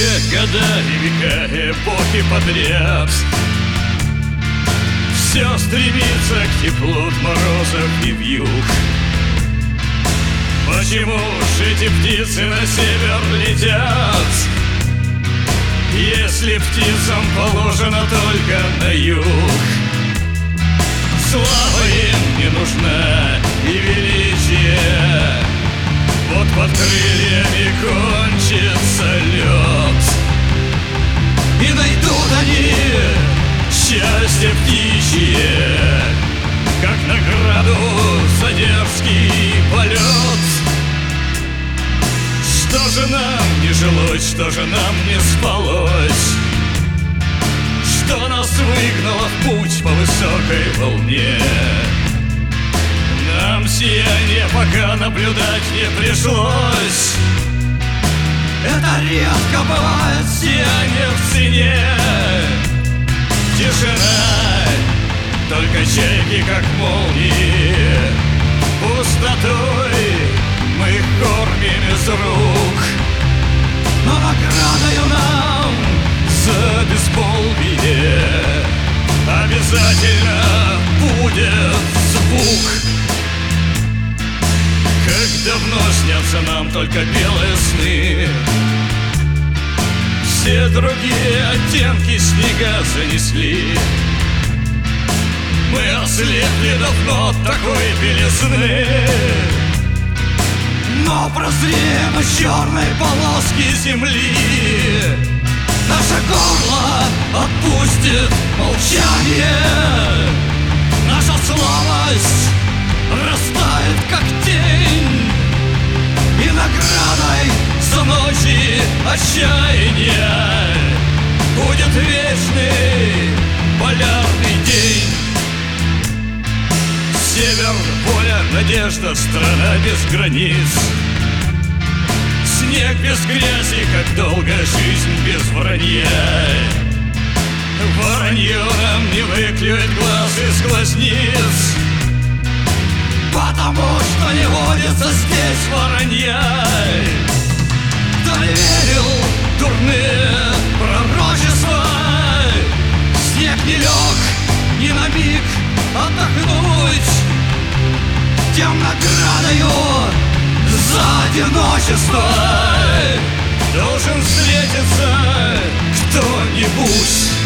Все года и века эпохи подряд все стремится к теплу от морозов и вьюг. Почему ж эти птицы на север летят, если птицам положено только на юг? Слава им не нужна и величие, вот под крыльями кончится лед, и найдут они счастье птичье, как награду за дерзкий полет. Что же нам не жилось, что же нам не спалось, что нас выгнало в путь по высокой волне? Нам сияние пока наблюдать не пришлось. Это редко бывает сияние в цене. Тишина, только чайки как молнии, пустотой мы их кормим из рук. Но наградою нам за бесполвие обязательно будет звук. Как давно снятся нам только белые сны, все другие оттенки снега занесли. Мы ослепли давно от такой белизны, но прозреем из черной полоски земли. Наше горло отпустит молчание, наша слабость растает, как тень, и наградой за ночи отчаяния будет вечный полярный день. Север, поле, надежда, страна без границ. Снег без грязи, как долго жизнь без вранья. Воронье нам не выклюет глаз из глазниц, потому что не водится здесь воронья. Кто не верил в дурные пророчества, снег не лег ни на миг отдохнуть, тем наградою за одиночество должен встретиться кто-нибудь.